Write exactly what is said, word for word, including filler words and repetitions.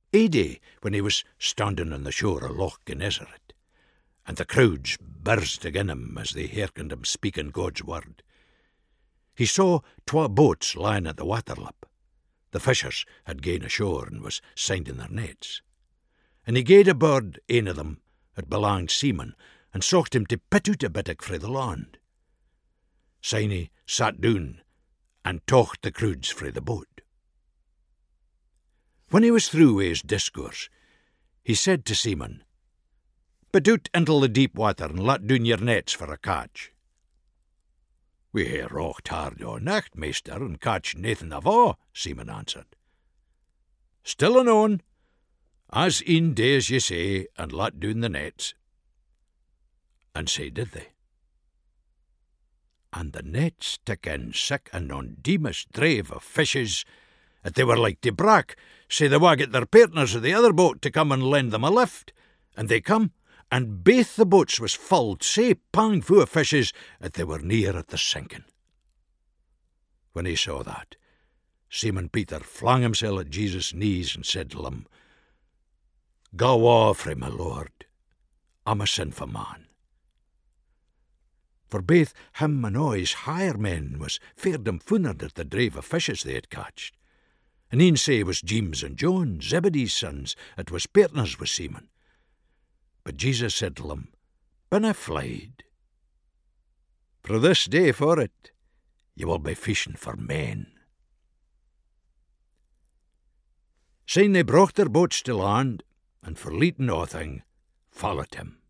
Ae day, when he was standing on the shore of Loch Gennesaret, and the crowds burst again him as they hearkened him speaking God's word, he saw twa boats lying at the waterlip. The fishers had gane ashore and was sinding their nets. And he gaed aboard ane of them, it belonged Seaman, and sought him to pit out a bittock frae the land. Syne he sat down and talked the crowds frae the boat. When he was through wi' his discourse, he said to Seaman, "Pit out into the deep water and let down your nets for a catch." "We hae rocht hard all night, measter, and catch naething ava," Seaman answered. "Still anon, as een day as ye say, and let down the nets." And sae did they. And the nets took in sic an ondeemous drave of fishes that they were like to brak, sae they wagged their partners of the other boat to come and lend them a lift, and they come, and baith the boats was filled sae pang fu' of fishes that they were near at the sinking. When he saw that, Simon Peter flung himself at Jesus' knees and said to him, "Go awa frae my Lord, I'm a sinful man." For baith him and a' his higher men was feared funnered at the drave of fishes they had catched, and een say was James and John, Zebedee's sons, that was partners with Simon. But Jesus said to them, "Binna fleid. For this day for it, ye will be fishing for men." Syne they brought their boats to land, and forleeting a'thing, followed him.